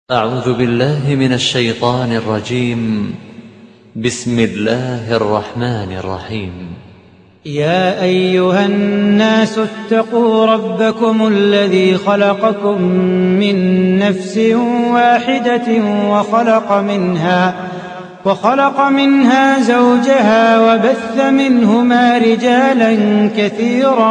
أعوذ بالله من الشيطان الرجيم. بسم الله الرحمن الرحيم. يا أيها الناس اتقوا ربكم الذي خلقكم من نفس واحدة وخلق منها زوجها وبث منهما رجالا كثيرا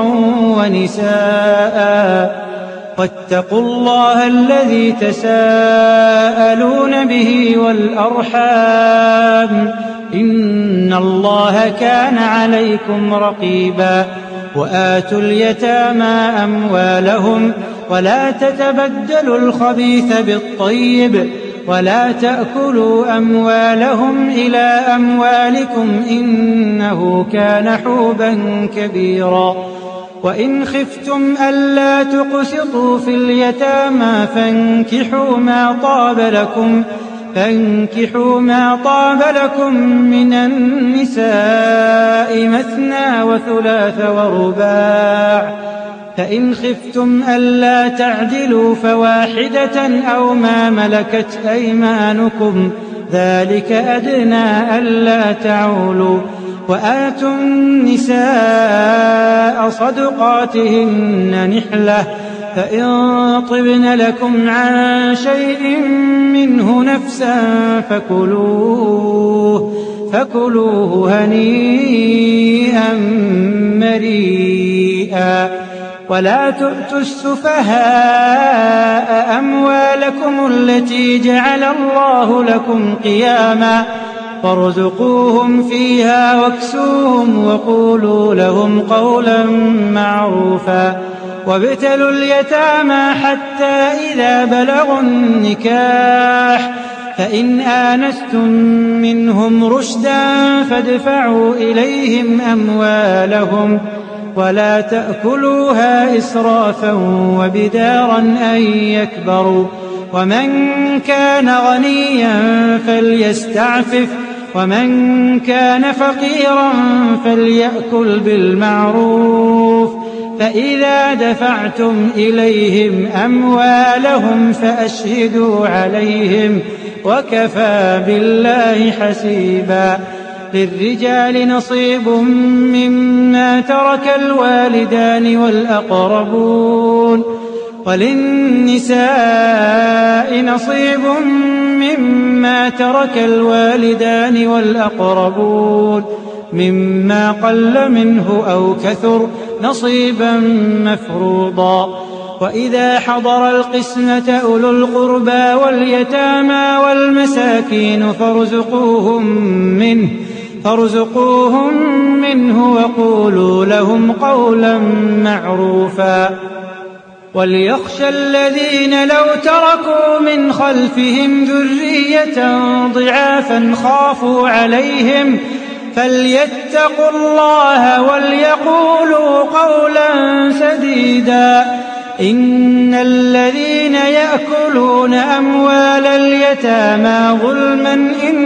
ونساء واتقوا الله الذي تساءلون به والأرحام إن الله كان عليكم رقيبا. وآتوا اليتامى أموالهم ولا تتبدلوا الخبيث بالطيب ولا تأكلوا أموالهم إلى أموالكم إنه كان حوبا كبيرا. وإن خفتم ألا تقسطوا في اليتامى فانكحوا ما طاب لكم من النساء مثنى وثلاث ورباع، فإن خفتم ألا تعدلوا فواحدة أو ما ملكت أيمانكم ذلك أدنى ألا تعولوا. وآتوا النساء صدقاتهن نحلة، فإن طبن لكم عن شيء منه نفسا فكلوه هنيئا مريئا. ولا تؤتوا السفهاء أموالكم التي جعل الله لكم قياما وارزقوهم فيها واكسوهم وقولوا لهم قولا معروفا. وابتلوا اليتامى حتى إذا بلغوا النكاح فإن آنستم منهم رشدا فادفعوا إليهم أموالهم ولا تأكلوها إسرافا وبدارا أن يكبروا. ومن كان غنيا فليستعفف ومن كان فقيرا فليأكل بالمعروف. فإذا دفعتم إليهم أموالهم فأشهدوا عليهم وكفى بالله حسيبا. للرجال نصيب مما ترك الوالدان والأقربون وللنساء نصيب مما ترك الوالدان والأقربون مما قل منه أو كثر نصيبا مفروضا. وإذا حضر القسمة أولو القربى واليتامى والمساكين فارزقوهم منه وقولوا لهم قولا معروفا. وليخشى الذين لو تركوا من خلفهم ذرية ضعافا خافوا عليهم فليتقوا الله وليقولوا قولا سديدا. إن الذين يأكلون أموال اليتامى ظلما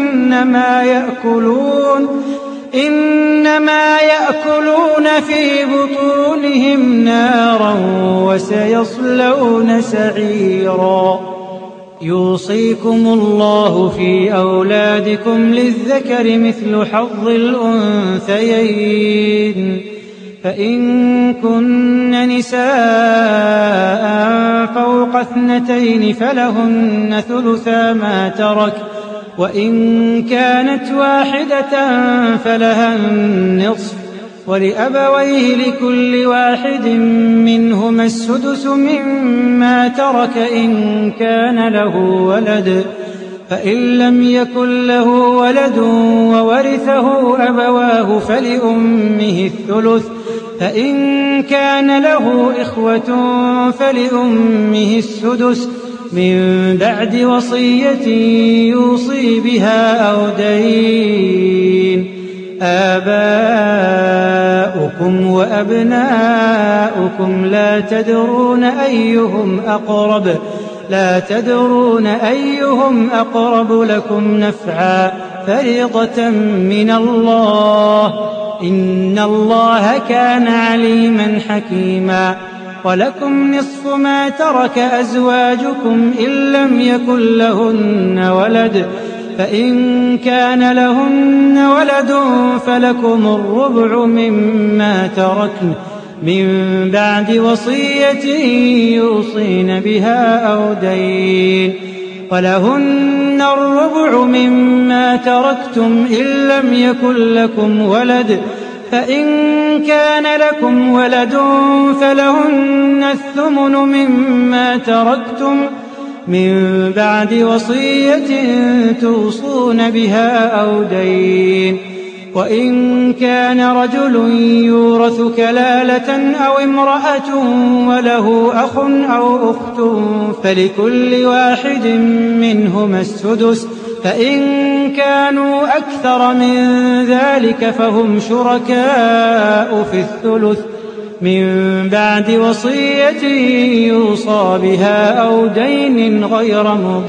إنما يأكلون في بطونهم نارا وسيصلون سعيرا. يوصيكم الله في أولادكم للذكر مثل حظ الأنثيين، فإن كن نساء فوق 2 فلهن ثلثا ما ترك، وإن كانت واحدة فلها النصف، ولأبويه لكل واحد منهما السدس مما ترك إن كان له ولد، فإن لم يكن له ولد وورثه أبواه فلأمه الثلث، فإن كان له إخوة فلأمه السدس من بعد وصية يوصي بها أو دين. آباؤكم وأبناؤكم لا تدرون أيهم أقرب لكم نفعا فريضة من الله إن الله كان عليما حكيما. ولكم نصف ما ترك أزواجكم إن لم يكن لهن ولد، فإن كان لهن ولد فلكم الربع مما تركن من بعد وصية يوصين بها أو دين، ولهن الربع مما تركتم إن لم يكن لكم ولد، فإن كان لكم ولد فلهن الثمن مما تركتم من بعد وصية توصون بها أو دين. وإن كان رجل يورث كلالة أو امرأة وله أخ أو أخت فلكل واحد منهما السدس، فإن كانوا أكثر من ذلك فهم شركاء في الثلث من بعد وصية يوصى بها أو دين غير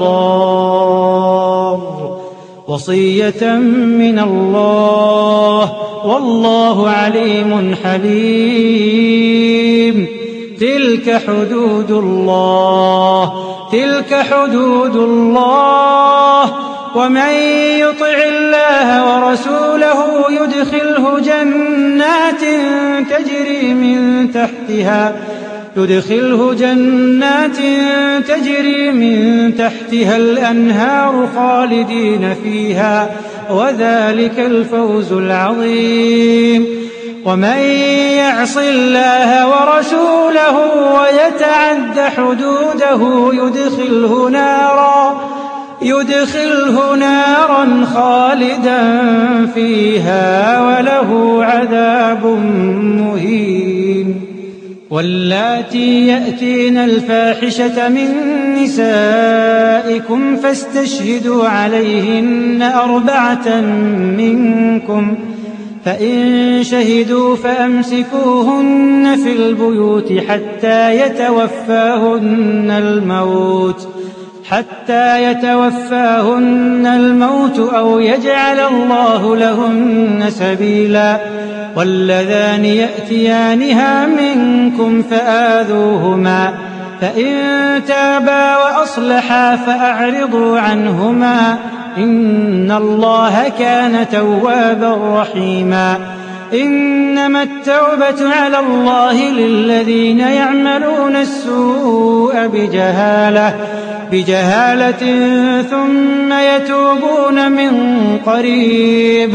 مضار، وصية من الله والله عليم حليم. تلك حدود الله ومن يطع الله ورسوله يدخله جنات تجري من تحتها الأنهار خالدين فيها، وذلك الفوز العظيم. ومن يعص الله ورسوله ويتعد حدوده يدخله نارا خالدا فيها وله عذاب مهين. واللاتي يأتين الفاحشة من نسائكم فاستشهدوا عليهن 4 منكم، فإن شهدوا فأمسكوهن في البيوت حتى يتوفاهن الموت أو يجعل الله لهن سبيلا. واللذان يأتيانها منكم فآذوهما، فإن تابا وأصلحا فأعرضوا عنهما، إن الله كان توابا رحيما. إنما التوبة على الله للذين يعملون السوء بجهالة ثم يتوبون من قريب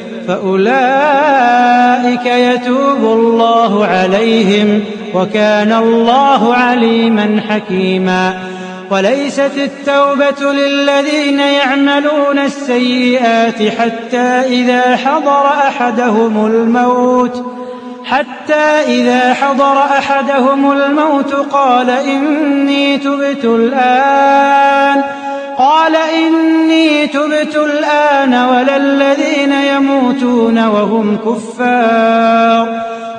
فأولئك يتوب الله عليهم، وكان الله عليما حكيما. وليست التوبة للذين يعملون السيئات حتى إذا حضر أحدهم الموت قال إني تبت الآن ولا الذين يموتون وهم كفار،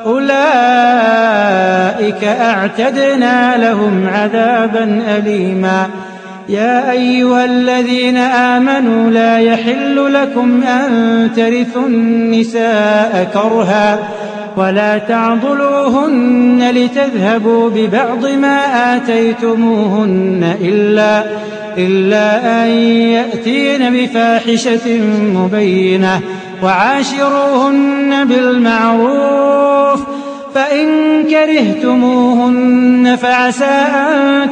أولئك أعتدنا لهم عذابا أليما. يا أيها الذين آمنوا لا يحل لكم أن ترثوا النساء كرها ولا تعضلوهن لتذهبوا ببعض ما آتيتموهن إلا أن يأتين بفاحشة مبينة، وعاشروهن بالمعروف، فإن كرهتموهن فعسى أن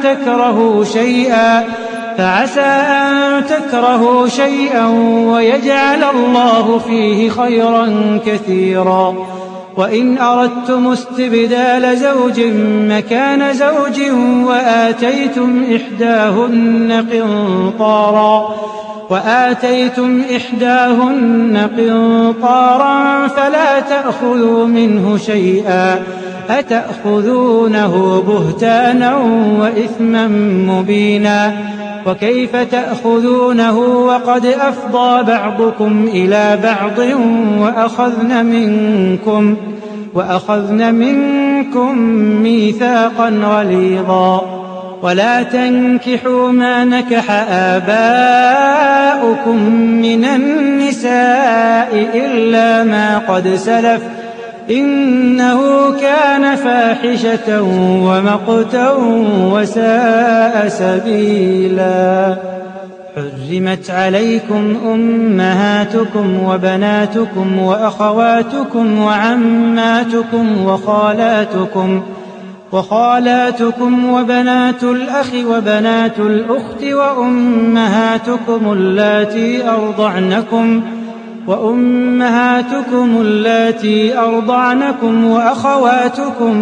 تكرهوا شيئا ويجعل الله فيه خيرا كثيرا. وإن أردتم استبدال زوج مكان زوج وآتيتم إحداهن قنطارا فلا تأخذوا منه شيئا، أتأخذونه بهتانا وإثما مبينا. وكيف تأخذونه وقد أفضى بعضكم إلى بعض وأخذن منكم ميثاقا غليظا. ولا تنكحوا ما نكح آباؤكم من النساء إلا ما قد سلف، إنه كان فاحشة ومقتا وساء سبيلا. حرمت عليكم أمهاتكم وبناتكم وأخواتكم وعماتكم وخالاتكم وبنات الأخ وبنات الأخت وأمهاتكم اللاتي أرضعنكم وأخواتكم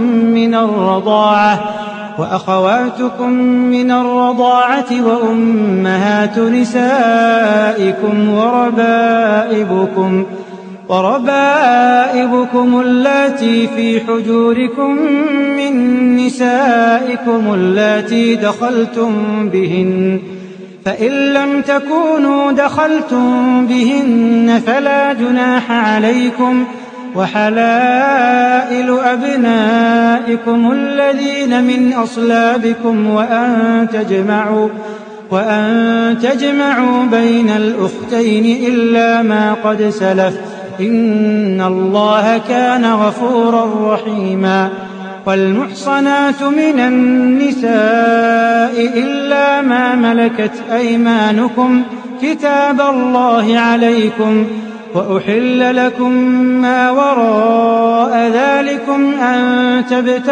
من الرضاعة وأمهات نسائكم وربائبكم اللاتي في حجوركم من نسائكم اللاتي دخلتم بهن، فإن لم تكونوا دخلتم بهن فلا جناح عليكم، وحلائل أبنائكم الذين من أصلابكم وأن تجمعوا بين الأختين إلا ما قد سلف، إن الله كان غفورا رحيما. والمحصنات من النساء إلا ما ملكت أيمانكم كتاب الله عليكم، وأحل لكم ما وراء ذلكم أن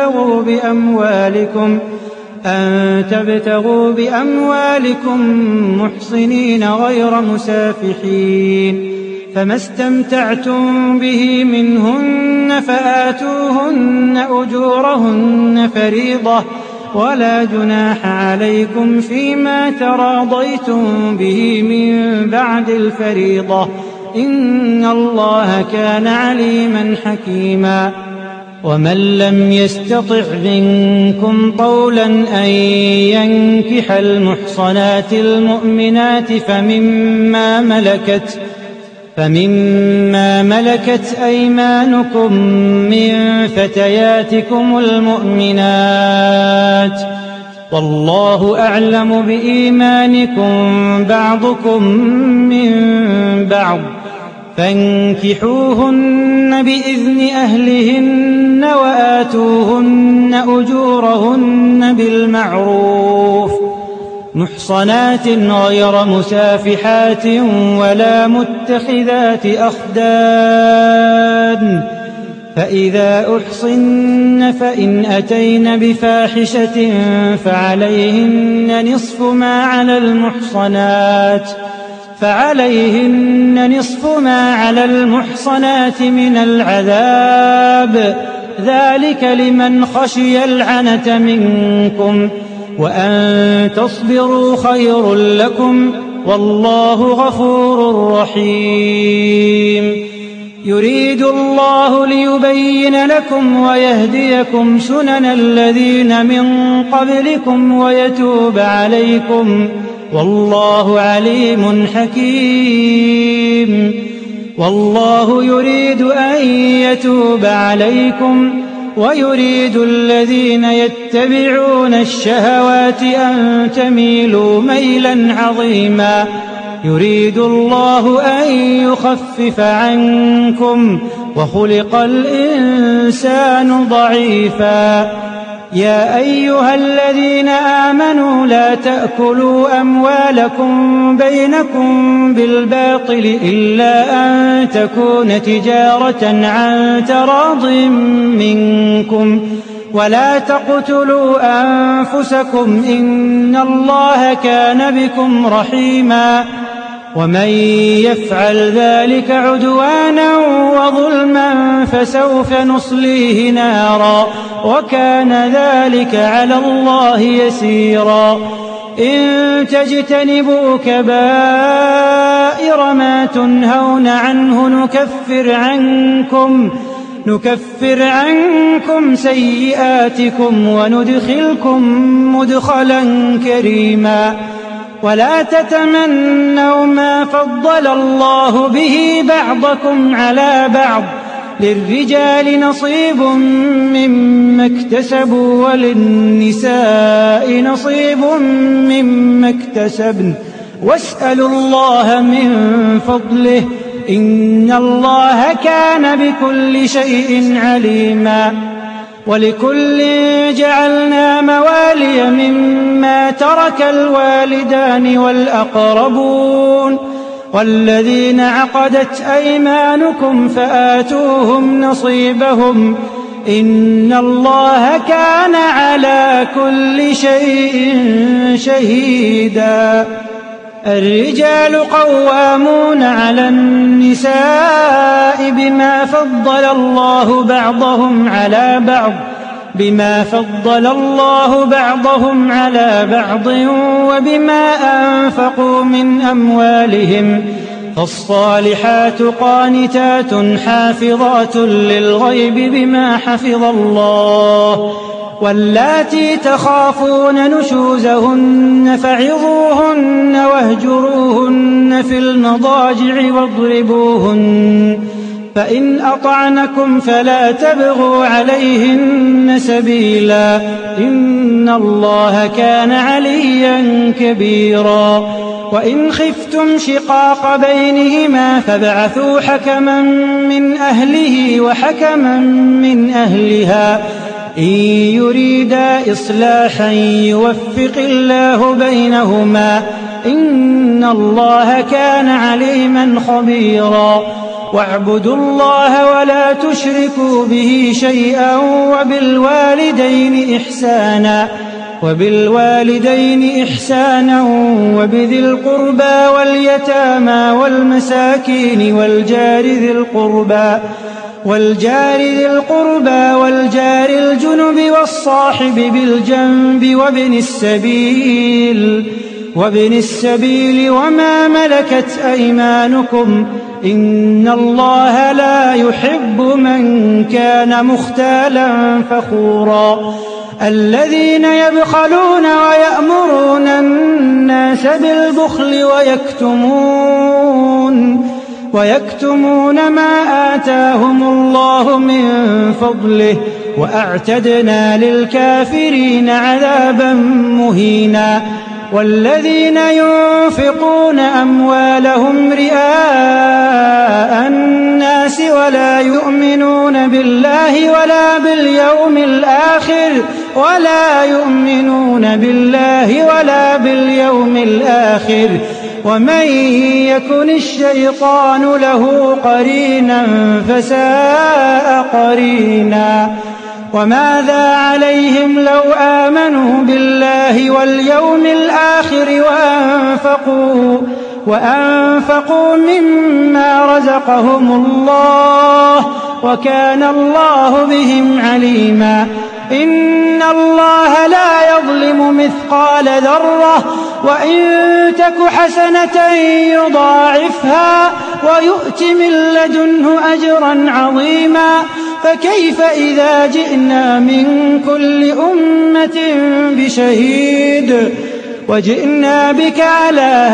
تبتغوا بأموالكم محصنين غير مسافحين، فما استمتعتم به منهن فآتوهن أجورهن فريضة، ولا جناح عليكم فيما تراضيتم به من بعد الفريضة، إن الله كان عليما حكيما. ومن لم يستطع منكم طولا أن ينكح المحصنات المؤمنات فمما ملكت أيمانكم من فتياتكم المؤمنات، والله أعلم بإيمانكم بعضكم من بعض، فانكحوهن بإذن أهلهن وآتوهن أجورهن بالمعروف محصنات غير مسافحات ولا متخذات أخدان، فإذا أحصن فإن أتين بفاحشة فعليهن نصف ما على المحصنات من العذاب، ذلك لمن خشي العنة منكم، وأن تصبروا خير لكم، والله غفور رحيم. يريد الله ليبين لكم ويهديكم سنن الذين من قبلكم ويتوب عليكم، والله عليم حكيم. والله يريد أن يتوب عليكم، ويريد الذين يتبعون الشهوات أن تميلوا ميلا عظيما. يريد الله أن يخفف عنكم، وخلق الإنسان ضعيفا. يا أيها الذين آمنوا لا تأكلوا أموالكم بينكم بالباطل إلا أن تكون تجارة عن تراض منكم، ولا تقتلوا أنفسكم إن الله كان بكم رحيما. ومن يفعل ذلك عدوانا وظلما فسوف نصليه نارا، وكان ذلك على الله يسيرا. إن تجتنبوا كبائر ما تنهون عنه نكفر عنكم سيئاتكم وندخلكم مدخلا كريما. ولا تتمنوا ما فضل الله به بعضكم على بعض، للرجال نصيب مما اكتسبوا وللنساء نصيب مما اكتسبن، واسألوا الله من فضله إن الله كان بكل شيء عليما ولكل جعلنا موالي مما ترك الوالدان والأقربون والذين عقدت أيمانكم فآتوهم نصيبهم إن الله كان على كل شيء شهيدا الرجال قوامون على النساء بما فضل الله بعضهم على بعض وبما أنفقوا من أموالهم فالصالحات قانتات حافظات للغيب بما حفظ الله واللاتي تخافون نشوزهن فعظوهن واهجروهن في المضاجع واضربوهن فإن أطعنكم فلا تبغوا عليهن سبيلا إن الله كان عليا كبيرا وإن خفتم شقاق بينهما فابعثوا حكما من أهله وحكما من أهلها إن يريدا إصلاحا يوفق الله بينهما إن الله كان عليما خبيرا واعبدوا الله ولا تشركوا به شيئا وبالوالدين إحسانا وبذي القربى واليتامى والمساكين والجار ذي القربى والجار الجنب والصاحب بالجنب وابن السبيل وما ملكت أيمانكم إن الله لا يحب من كان مختالا فخورا الذين يبخلون ويأمرون الناس بالبخل ويكتمون ما آتاهم الله من فضله وأعتدنا للكافرين عذابا مهينا والذين ينفقون أموالهم رئاء الناس ولا يؤمنون بالله ولا باليوم الآخر ومن يكن الشيطان له قرينا فساء قرينا وماذا عليهم لو آمنوا بالله واليوم الآخر وأنفقوا مما رزقهم الله وكان الله بهم عليما إن الله لا يظلم مثقال ذرة وإن تك حسنة يضاعفها ويؤت من لدنه أجرا عظيما فكيف إذا جئنا من كل أمة بشهيد وجئنا بك على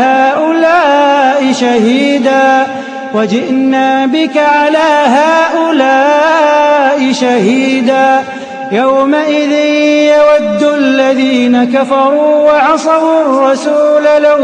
هؤلاء شهيدا يومئذ يود الذين كفروا وعصوا الرسول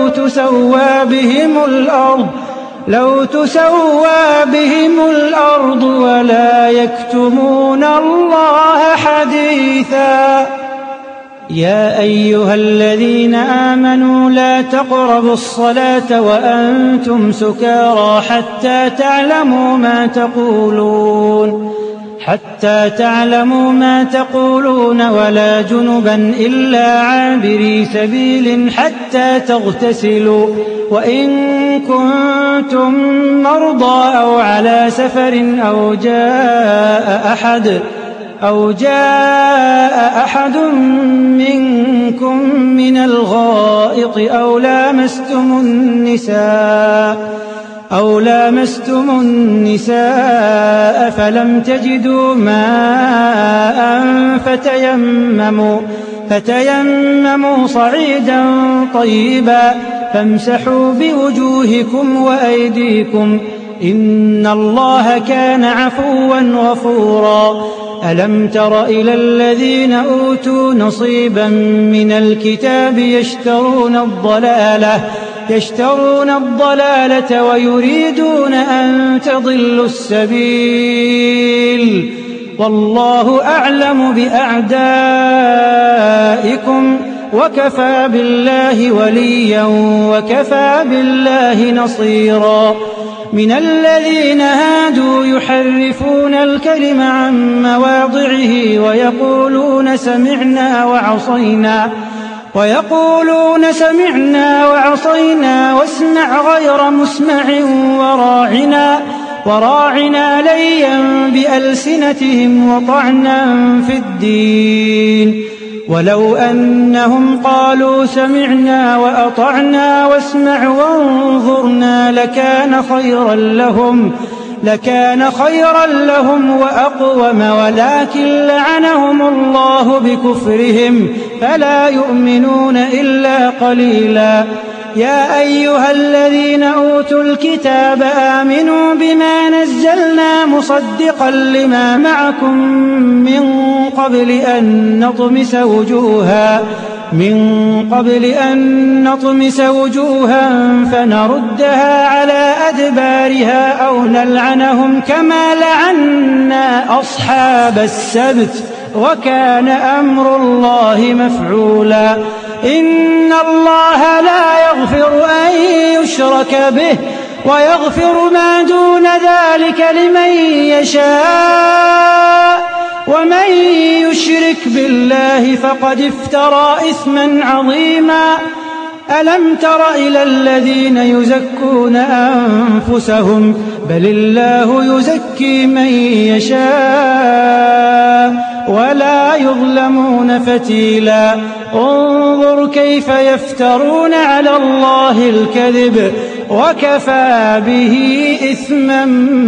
لو تسوى بهم الأرض ولا يكتمون الله حديثا يا أيها الذين آمنوا لا تقربوا الصلاة وأنتم سكارى حتى تعلموا ما تقولون ولا جنبا إلا عابري سبيل حتى تغتسلوا وإن كنتم مرضى أو على سفر أو جاء أحد منكم من الغائط أو لامستم النساء فلم تجدوا ماء فتيمموا صعيدا طيبا فامسحوا بوجوهكم وأيديكم إن الله كان عفوا غفورا ألم تر إلى الذين أوتوا نصيبا من الكتاب يشترون يشترون الضلالة ويريدون أن تضلوا السبيل والله أعلم بأعدائكم وكفى بالله وليا وكفى بالله نصيرا من الذين هادوا يحرفون الكلم عن مواضعه ويقولون سمعنا وعصينا واسمع غير مسمع وراعنا ليا بألسنتهم وطعنا في الدين ولو أنهم قالوا سمعنا وأطعنا واسمع وانظرنا لكان خيرا لهم وأقوم ولكن لعنهم الله بكفرهم فلا يؤمنون إلا قليلا يا أيها الذين أوتوا الكتاب آمنوا بما نزلنا مصدقا لما معكم من قبل أن نطمس وجوها فنردها على أدبارها أو نلعنهم كما لعنا أصحاب السبت وكان أمر الله مفعولا إن الله لا يغفر أن يشرك به ويغفر ما دون ذلك لمن يشاء ومن يشرك بالله فقد افترى إثما عظيما ألم تر إلى الذين يزكون أنفسهم بل الله يزكي من يشاء ولا يظلمون فتيلا انظر كيف يفترون على الله الكذب وكفى به إثما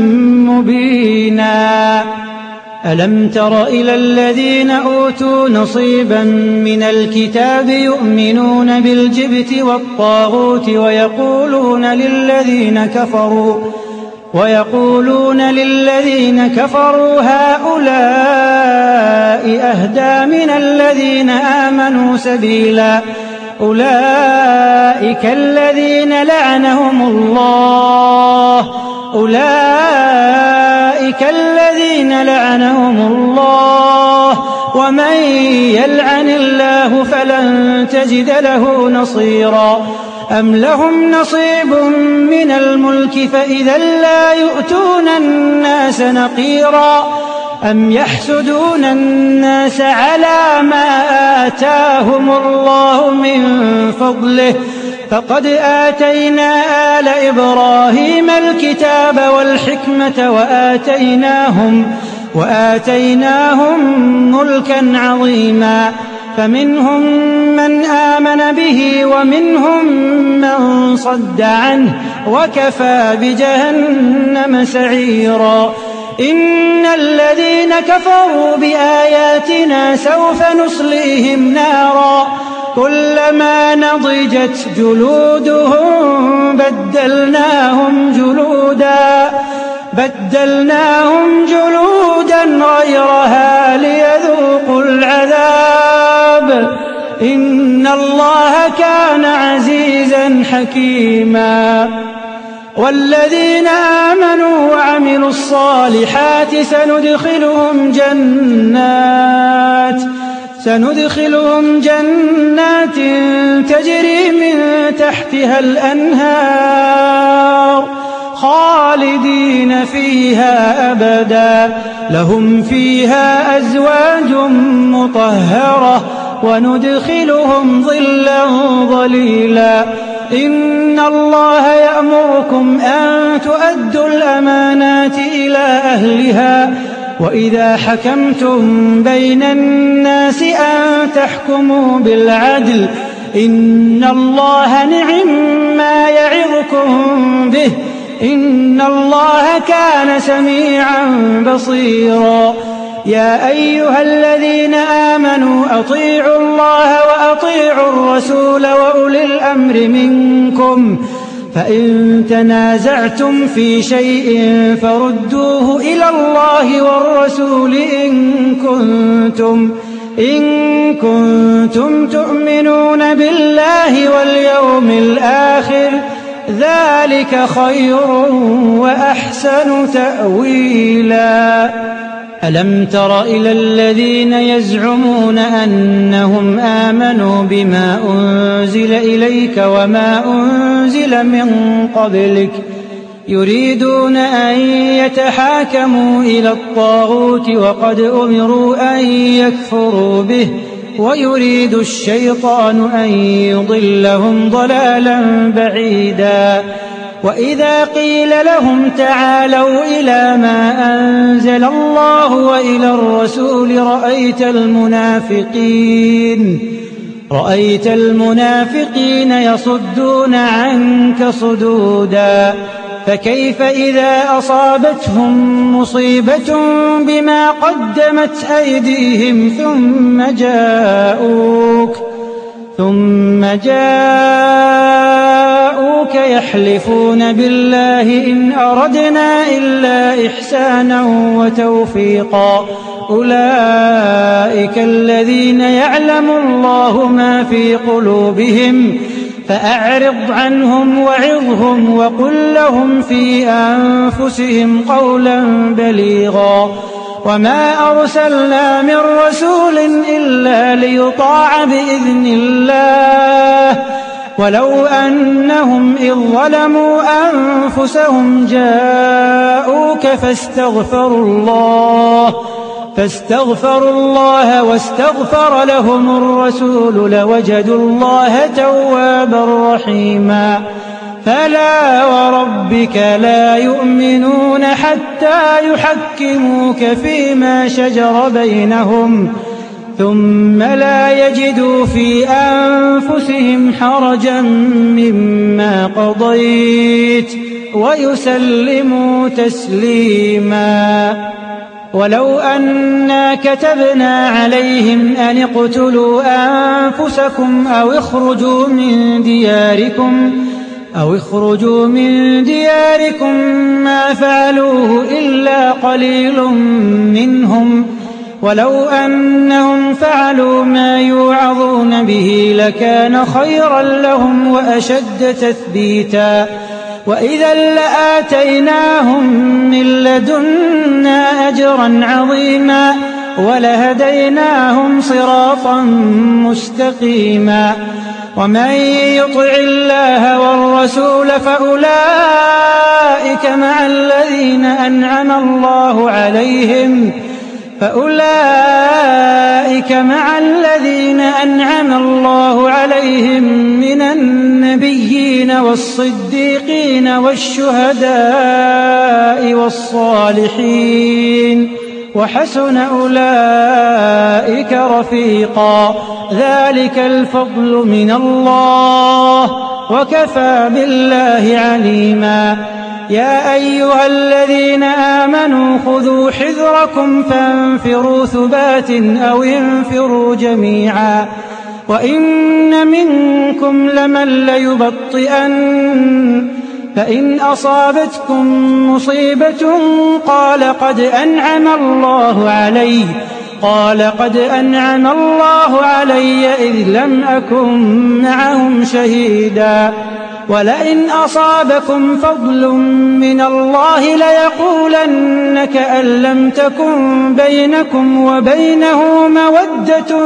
مبينا ألم تر إلى الذين أوتوا نصيبا من الكتاب يؤمنون بالجبت والطاغوت ويقولون للذين كفروا هؤلاء أهدى من الذين آمنوا سبيلا أولئك الذين لعنهم الله ومن يلعن الله فلن تجد له نصيرا أم لهم نصيب من الملك فإذا لا يؤتون الناس نقيرا أم يحسدون الناس على ما آتاهم الله من فضله فقد آتينا آل إبراهيم الكتاب والحكمة وآتيناهم ملكا عظيما فمنهم من آمن به ومنهم من صد عنه وكفى بجهنم سعيرا إن الذين كفروا بآياتنا سوف نصليهم نارا كلما نضجت جلودهم بدلناهم جلودا غيرها ليذوقوا العذاب إن الله كان عزيزا حكيما والذين آمنوا وعملوا الصالحات سندخلهم جنات تجري من تحتها الأنهار خالدين فيها أبدا لهم فيها أزواج مطهرة وندخلهم ظلا ظليلا إن الله يأمركم أن تؤدوا الأمانات إلى أهلها وإذا حكمتم بين الناس أن تحكموا بالعدل إن الله نعما يعظكم به إن الله كان سميعا بصيرا يا أيها الذين آمنوا أطيعوا الله وأطيعوا الرسول وأولي الأمر منكم فإن تنازعتم في شيء فردوه إلى الله والرسول إن إن كنتم تؤمنون بالله واليوم الآخر ذلك خير وأحسن تأويلا. ألم تر إلى الذين يزعمون أنهم آمنوا بما أنزل إليك وما أنزل من قبلك يريدون أن يتحاكموا إلى الطاغوت وقد أمروا أن يكفروا به ويريد الشيطان أن يضلهم ضلالا بعيدا. وإذا قيل لهم تعالوا إلى ما أنزل الله وإلى الرسول رأيت المنافقين يصدون عنك صدودا. فكيف إذا أصابتهم مصيبة بما قدمت أيديهم ثم جاءوك يحلفون بالله إن أردنا إلا إحسانا وتوفيقا أولئك الذين يعلم الله ما في قلوبهم فأعرض عنهم وعظهم وقل لهم في أنفسهم قولا بليغا. وما أرسلنا من رسول إلا ليطاع بإذن الله ولو أنهم إذ ظلموا أنفسهم جاءوك فاستغفروا الله واستغفر لهم الرسول لوجدوا الله توابا رحيما. فلا وربك لا يؤمنون حتى يحكموك فيما شجر بينهم ثم لا يجدوا في أنفسهم حرجا مما قضيت ويسلموا تسليما. ولو أنا كتبنا عليهم أن اقتلوا أنفسكم أو اخرجوا من دياركم ما فعلوه إلا قليل منهم ولو أنهم فعلوا ما يوعظون به لكان خيرا لهم وأشد تثبيتا. وإذا لآتيناهم من لدنا أجرا عظيما ولهديناهم صراطا مستقيما. ومن يطع الله والرسول فأولئك مع الذين أنعم الله عليهم من النبيين والصديقين والشهداء والصالحين وحسن أولئك رفيقا. ذلك الفضل من الله وكفى بالله عليما. يا أيها الذين آمنوا خذوا حذركم فانفروا ثبات أو انفروا جميعا وإن منكم لمن ليبطئن فإن أصابتكم مصيبة قال قد أنعم الله علي إذ لم أكن معهم شهيدا. ولئن أصابكم فضل من الله ليقولن كأن لم تكن بينكم وبينه مودة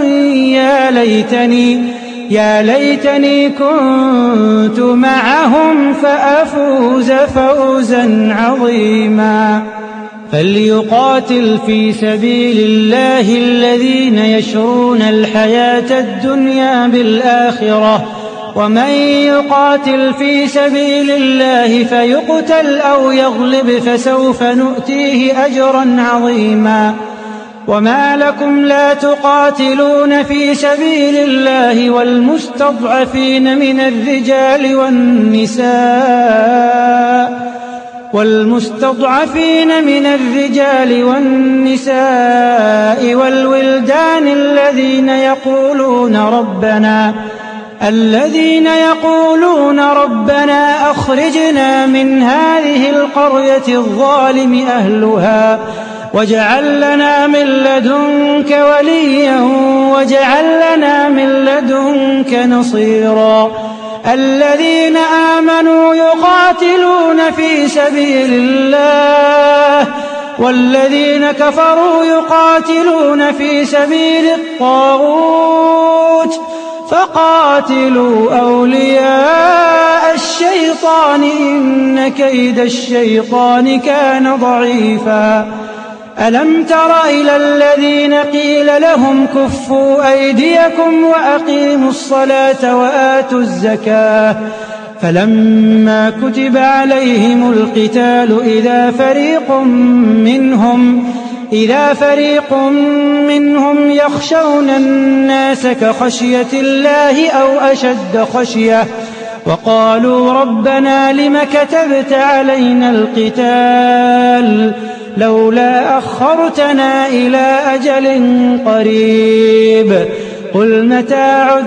يا ليتني كنت معهم فأفوز فوزا عظيما. فليقاتل في سبيل الله الذين يشرون الحياة الدنيا بالآخرة ومن يقاتل في سبيل الله فيقتل أو يغلب فسوف نؤتيه أجرا عظيما. وما لكم لا تقاتلون في سبيل الله والمستضعفين من الرجال والنساء والولدان الذين يقولون ربنا أخرجنا من هذه القرية الظالم واجعل لنا من لدنك وليا واجعل لنا من لدنك نصيرا. الذين آمنوا يقاتلون في سبيل الله والذين كفروا يقاتلون في سبيل الطاغوت فقاتلوا أولياء الشيطان إن كيد الشيطان كان ضعيفا. ألم تر إلى الذين قيل لهم كفوا أيديكم وأقيموا الصلاة وآتوا الزكاة فلما كتب عليهم القتال إذا فريق منهم يخشون الناس كخشية الله أو أشد خشية وقالوا ربنا لم كتبت علينا القتال لولا أخرتنا إلى أجل قريب قل متاع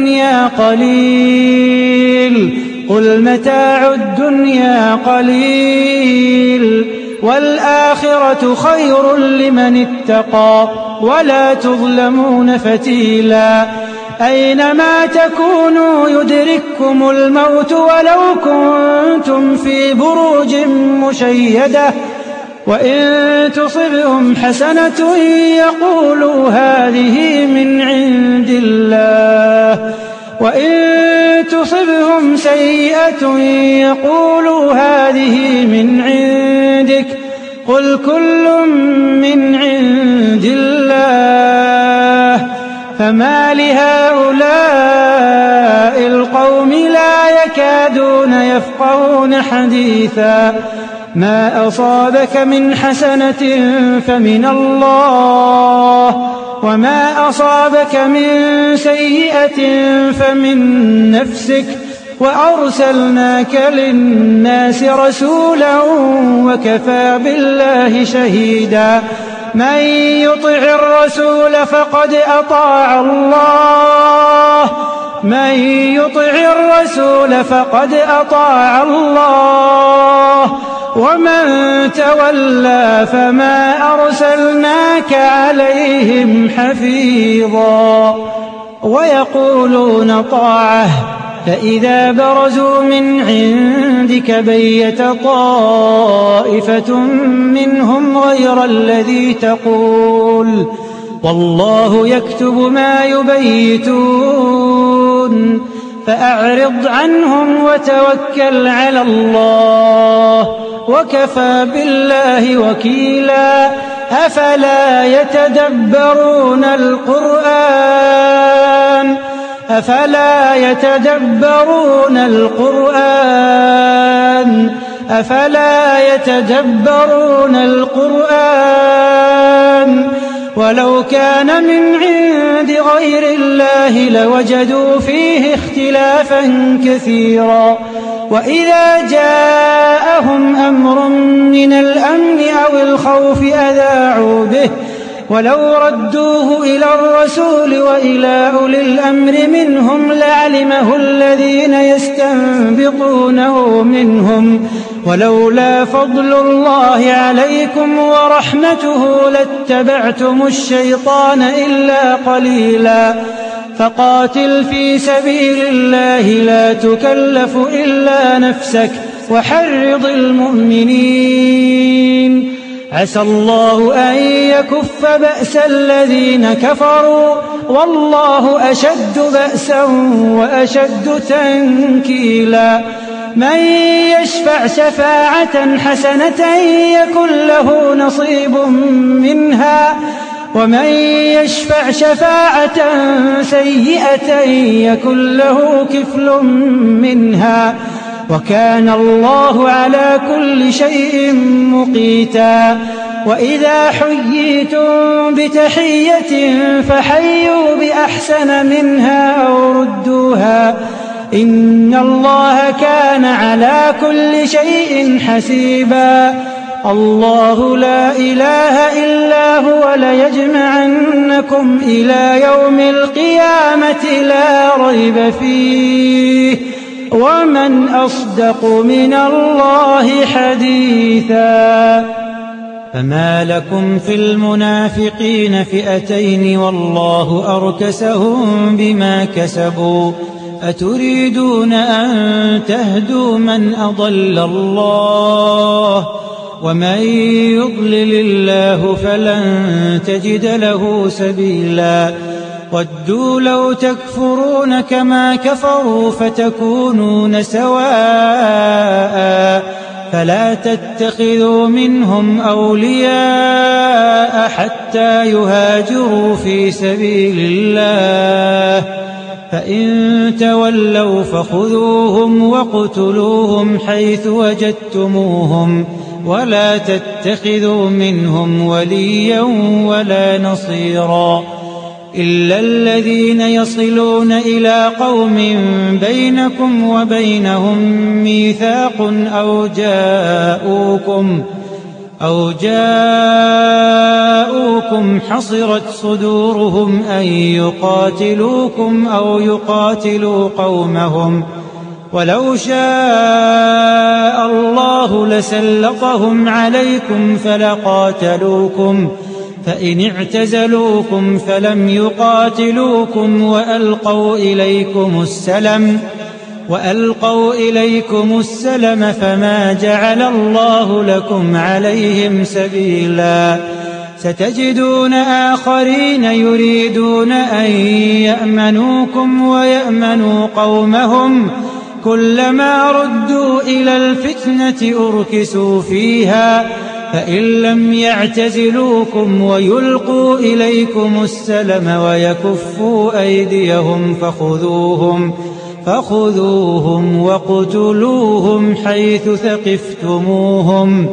الدنيا قليل والآخرة خير لمن اتقى ولا تظلمون فتيلا. أينما تكونوا يدرككم الموت ولو كنتم في بروج مشيدة وإن تصبهم حسنة يقولوا هذه من عند الله وإن تصبهم سيئة يقولوا هذه من عندك قل كل من عند الله فما لهؤلاء القوم لا يكادون يفقهون حديثا. ما أصابك من حسنة فمن الله وما أصابك من سيئة فمن نفسك وأرسلناك للناس رسولا وكفى بالله شهيدا. من يطع الرسول فقد أطاع الله ومن تولى فما أرسلناك عليهم حفيظا. ويقولون طاعة فإذا برزوا من عندك بيت طائفة منهم غير الذي تقول والله يكتب ما يبيتون فأعرض عنهم وتوكل على الله وكفى بالله وكيلا. أفلا يتدبرون القرآن ولو كان من عند غير الله لوجدوا فيه اختلافا كثيرا. وإذا جاءهم أمر من الأمن أو الخوف أذاعوا به ولو ردوه إلى الرسول وإلى أولي الأمر منهم لعلمه الذين يستنبطونه منهم ولولا فضل الله عليكم ورحمته لاتبعتم الشيطان إلا قليلا. فقاتل في سبيل الله لا تكلف إلا نفسك وحرض المؤمنين عسى الله أن يكف بأس الذين كفروا والله أشد بأسا وأشد تنكيلا. من يشفع شفاعة حسنة يكن له نصيب منها ومن يشفع شفاعة سيئة يكن له كفل منها وكان الله على كل شيء مقيتا. وإذا حييتم بتحية فحيوا بأحسن منها أو ردوها إن الله كان على كل شيء حسيبا. الله لا إله إلا هو ليجمعنكم إلى يوم القيامة لا ريب فيه ومن أصدق من الله حديثا. فما لكم في المنافقين فئتين والله أركسهم بما كسبوا أتريدون أن تهدوا من أضل الله ومن يضلل الله فلن تجد له سبيلا ودوا لو تكفرون كما كفروا فتكونون سواء فلا تتخذوا منهم أولياء حتى يهاجروا في سبيل الله فإن تولوا فخذوهم وقتلوهم حيث وجدتموهم ولا تتخذوا منهم وليا ولا نصيرا إلا الذين يصلون إلى قوم بينكم وبينهم ميثاق أو جاءوكم حصرت صدورهم أن يقاتلوكم أو يقاتلوا قومهم ولو شاء الله لسلطهم عليكم فلقاتلوكم فإن اعتزلوكم فلم يقاتلوكم وألقوا إليكم السلم فما جعل الله لكم عليهم سبيلا ستجدون آخرين يريدون أن يأمنوكم ويأمنوا قومهم كلما ردوا إلى الفتنة أركسوا فيها فإن لم يعتزلوكم ويلقوا إليكم السلم ويكفوا أيديهم فخذوهم وقتلوهم حيث ثقفتموهم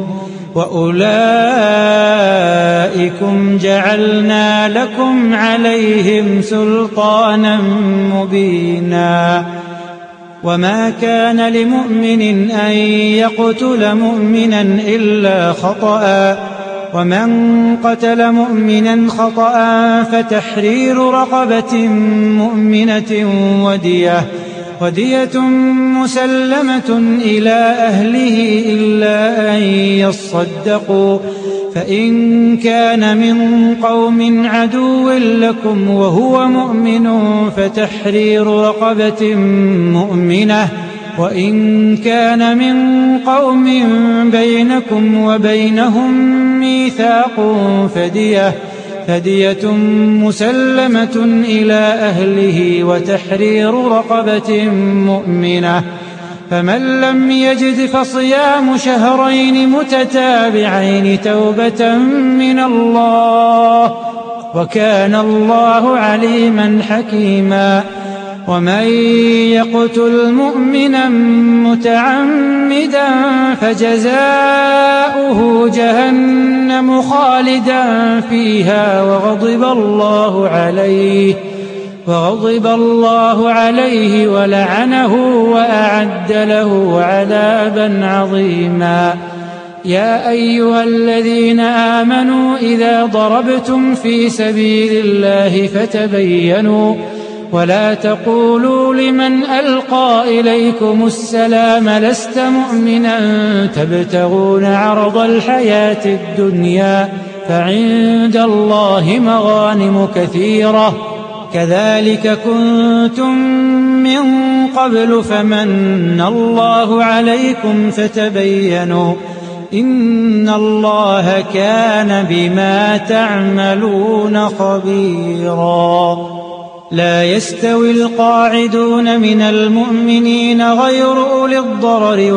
وأولئكم جعلنا لكم عليهم سلطانا مبينا وما كان لمؤمن أن يقتل مؤمنا إلا خطأ ومن قتل مؤمنا خطأ فتحرير رقبة مؤمنة ودية مسلمة إلى أهله إلا أن يصدقوا فإن كان من قوم عدو لكم وهو مؤمن فتحرير رقبة مؤمنة وإن كان من قوم بينكم وبينهم ميثاق فدية مسلمة إلى أهله وتحرير رقبة مؤمنة فمن لم يجد فصيام شهرين متتابعين توبة من الله وكان الله عليما حكيما ومن يقتل مؤمنا متعمدا فجزاؤه جهنم خالدا فيها وغضب الله عليه ولعنه وأعد له عذابا عظيما يا أيها الذين آمنوا إذا ضربتم في سبيل الله فتبينوا ولا تقولوا لمن ألقى إليكم السلام لست مؤمنا تبتغون عرض الحياة الدنيا فعند الله مغانم كثيرة كذلك كنتم من قبل فمن الله عليكم فتبينوا إن الله كان بما تعملون خبيرا لا يستوي القاعدون من المؤمنين غير أولي الضرر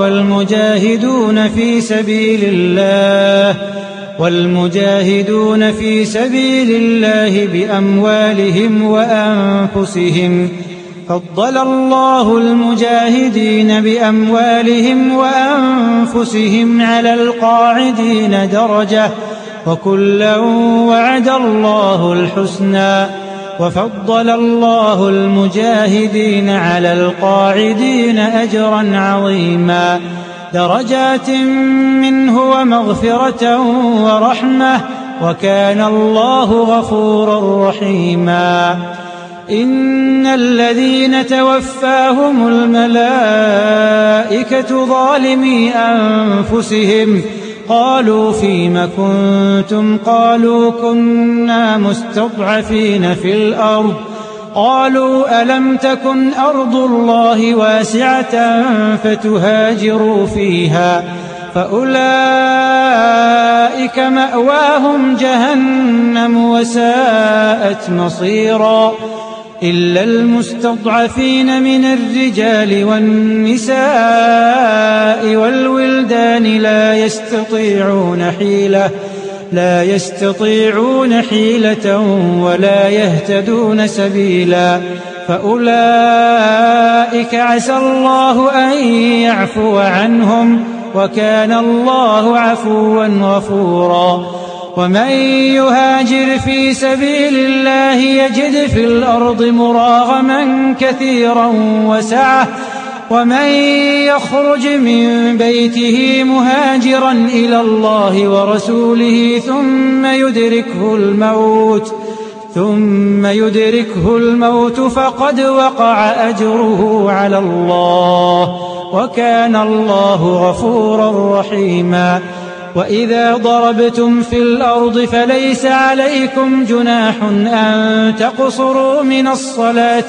والمجاهدون في سبيل الله بأموالهم وأنفسهم فضل الله المجاهدين بأموالهم وأنفسهم على القاعدين درجة وكلا وعد الله الحسنى وفضل الله المجاهدين على القاعدين أجرا عظيما درجات منه ومغفرة ورحمة وكان الله غفورا رحيما إن الذين توفاهم الملائكة ظالمي أنفسهم قالوا فيم كنتم قالوا كنا مستضعفين في الأرض قالوا ألم تكن أرض الله واسعة فتهاجروا فيها فأولئك مأواهم جهنم وساءت مصيرا إلا المستضعفين من الرجال والنساء والولدان لا يستطيعون حيلة ولا يهتدون سبيلا فأولئك عسى الله أن يعفو عنهم وكان الله عفوا غفورا ومن يهاجر في سبيل الله يجد في الأرض مراغما كثيرا وسعة ومن يخرج من بيته مهاجرا إلى الله ورسوله ثم يدركه الموت فقد وقع أجره على الله وكان الله غفورا رحيما وإذا ضربتم في الأرض فليس عليكم جناح أن تقصروا من الصلاة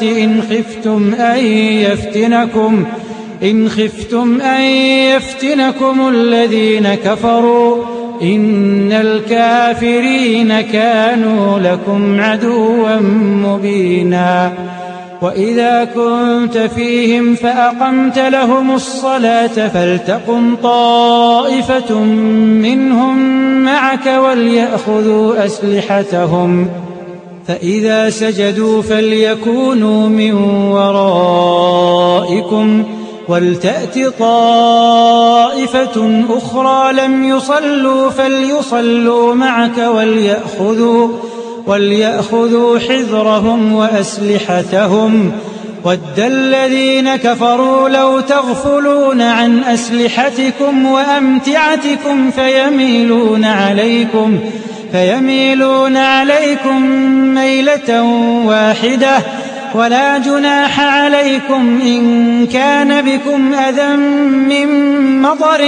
إن خفتم أن يفتنكم الذين كفروا إن الكافرين كانوا لكم عدوا مبينا وإذا كنت فيهم فأقمت لهم الصلاة فلتقم طائفة منهم معك وليأخذوا أسلحتهم فإذا سجدوا فليكونوا من ولتأت طائفة أخرى لم يصلوا فليصلوا معك وليأخذوا حذرهم وأسلحتهم ود الذين كفروا لو تغفلون عن أسلحتكم وأمتعتكم فيميلون عليكم ميلة واحدة ولا جناح عليكم إن كان بكم أذى من مطر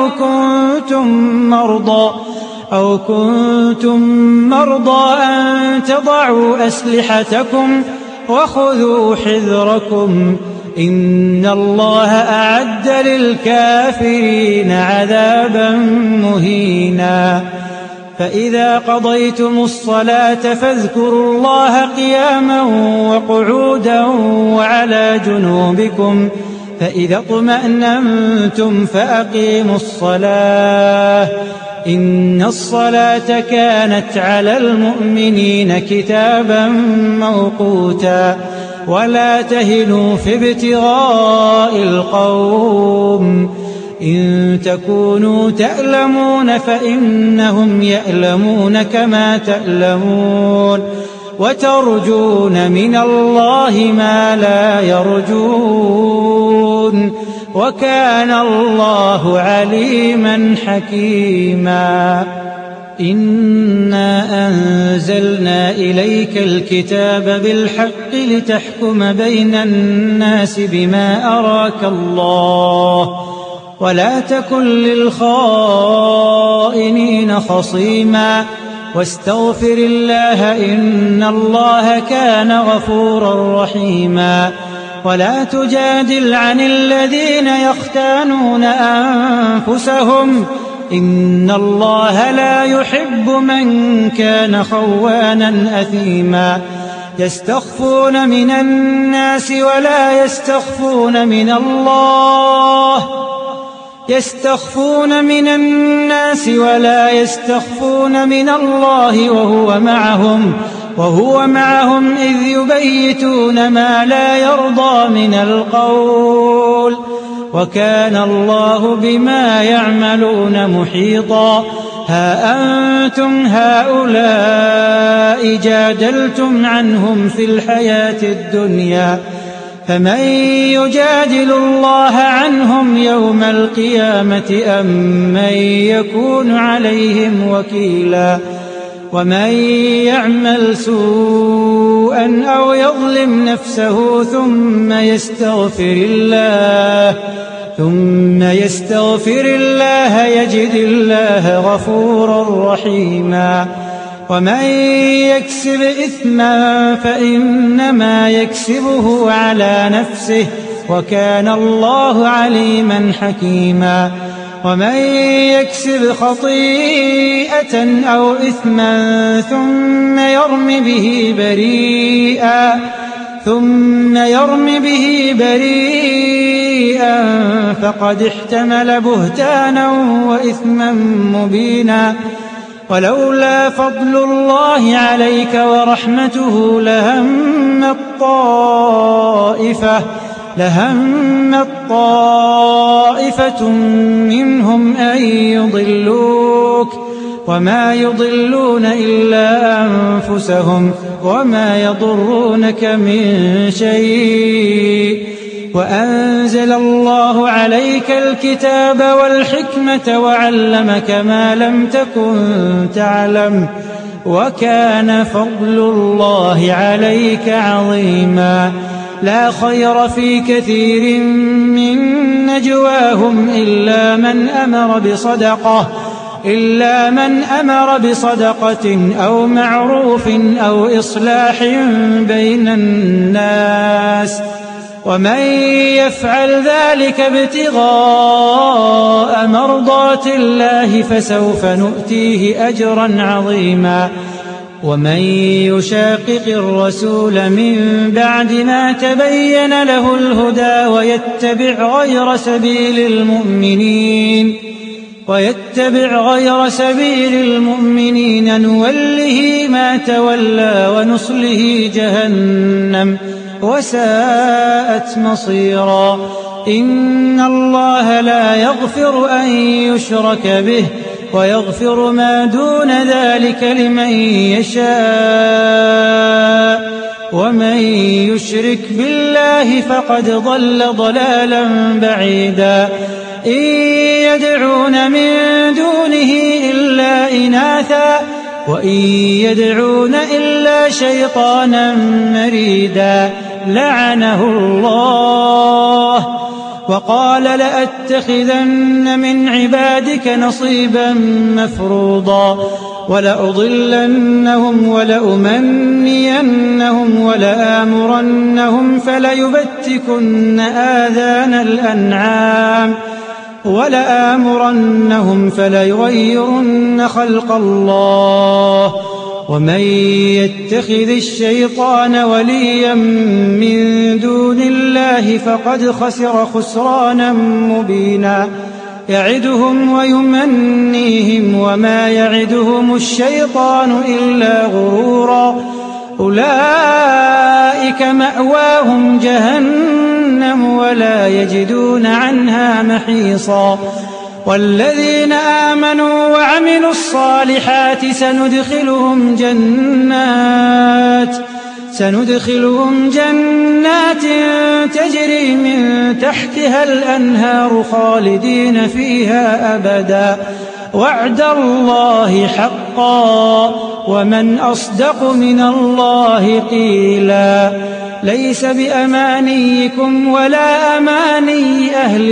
أو كنتم مرضى أن تضعوا أسلحتكم وخذوا حذركم إن الله أعد للكافرين عذابا مهينا فإذا قضيتم الصلاة فاذكروا الله قياما وقعودا وعلى جنوبكم فإذا اطمأننتم فأقيموا الصلاة إن الصلاة كانت على المؤمنين كتابا موقوتا ولا تهنوا في ابتغاء القوم إن تكونوا تألمون فإنهم يألمون كما تألمون وترجون من الله ما لا يرجون وكان الله عليما حكيما إنا أنزلنا إليك الكتاب بالحق لتحكم بين الناس بما أراك الله ولا تكن للخائنين خصيما واستغفر الله إن الله كان غفورا رحيما ولا تجادل عن الذين يختانون أنفسهم إن الله لا يحب من كان خوانا أثيما يستخفون من الناس ولا يستخفون من الله وهو معهم إذ يبيتون ما لا يرضى من القول وكان الله بما يعملون محيطا ها أنتم هؤلاء جادلتم عنهم في الحياة الدنيا فمن يجادل الله عنهم يوم القيامة أم من يكون عليهم وكيلا ومن يعمل سوءا أو يظلم نفسه ثم يستغفر الله ثم يستغفر الله يجد الله غفورا رحيما. ومن يكسب إثما فإنما يكسبه على نفسه وكان الله عليما حكيما. ومن يكسب خطيئة أو إثما ثم يرم به بريئا فقد احتمل بهتانا وإثما مبينا. ولولا فضل الله عليك ورحمته لهمت طائفة منهم أن يضلوك وما يضلون إلا أنفسهم وما يضرونك من شيء. وأنزل الله عليك الكتاب والحكمة وعلمك ما لم تكن تعلم وكان فضل الله عليك عظيما. لا خير في كثير من نجواهم إلا من أمر بصدقة أو معروف أو إصلاح بين الناس. ومن يفعل ذلك ابتغاء مرضات الله فسوف نؤتيه أجرا عظيما. ومن يشاقق الرسول من بعد ما تبين له الهدى ويتبع غير سبيل المؤمنين نوله ما تولى ونصله جهنم وساءت مصيرا. إن الله لا يغفر أن يشرك به ويغفر ما دون ذلك لمن يشاء ومن يشرك بالله فقد ضل ضلالا بعيدا. إن يدعون من دونه إلا إناثا وإن يدعون إلا شيطانا مريدا لعنه الله وقال لأتخذن من عبادك نصيبا مفروضا ولأضلنهم ولأمنينهم ولآمرنهم فليبتكن آذان الأنعام فليغيرن خلق الله. ومن يتخذ الشيطان وليا من دون الله فقد خسر خسرانا مبينا. يعدهم ويمنيهم وما يعدهم الشيطان إلا غرورا. أولئك مأواهم جهنم ولا يجدون عنها محيصا. والذين آمنوا وعملوا الصالحات سندخلهم جنات تجري من تحتها الأنهار خالدين فيها أبدا وعد الله حقا ومن أصدق من الله قيلا. ليس بأمانيكم ولا أماني أهل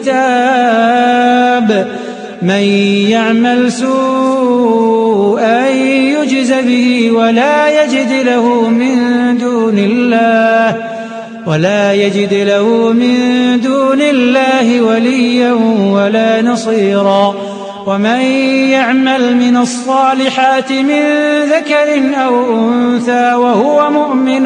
الكتاب من يعمل سوءا يجز به ولا يجد له من دون الله وليا ولا نصيرا. ومن يعمل من الصالحات من ذكر أو أنثى وهو مؤمن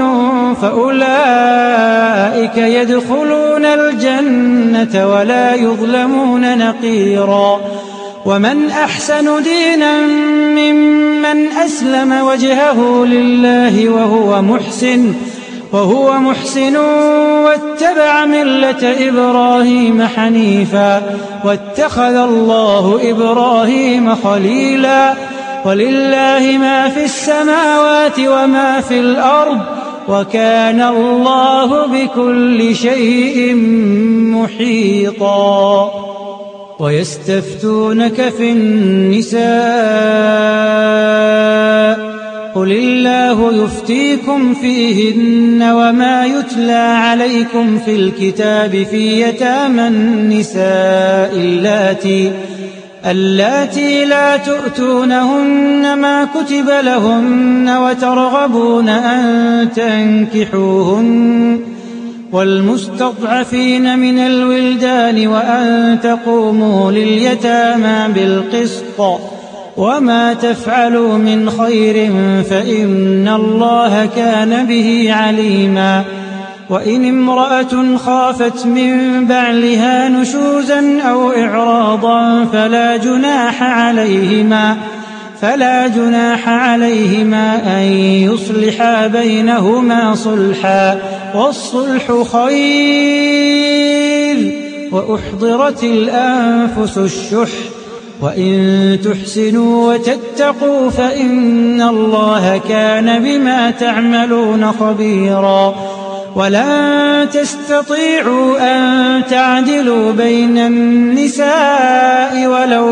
فأولئك يدخلون الجنة ولا يظلمون نقيرا. ومن أحسن دينا ممن أسلم وجهه لله وهو محسن واتبع ملة إبراهيم حنيفا واتخذ الله إبراهيم خليلا. ولله ما في السماوات وما في الأرض وكان الله بكل شيء محيطا. ويستفتونك في النساء قل الله يفتيكم فيهن وما يتلى عليكم في الكتاب في يتامى النساء اللاتي لا تؤتونهن ما كتب لهن وترغبون أن تنكحوهن والمستضعفين من الولدان وأن تقوموا لليتامى بالقسط وما تفعلوا من خير فإن الله كان به عليما وإن امرأة خافت من بعلها نشوزا أو إعراضا فلا جناح عليهما أن يصلحا بينهما صلحا والصلح خير وأحضرت الأنفس الشح وإن تحسنوا وتتقوا فإن الله كان بما تعملون خبيرا ولن تستطيعوا أن تعدلوا بين النساء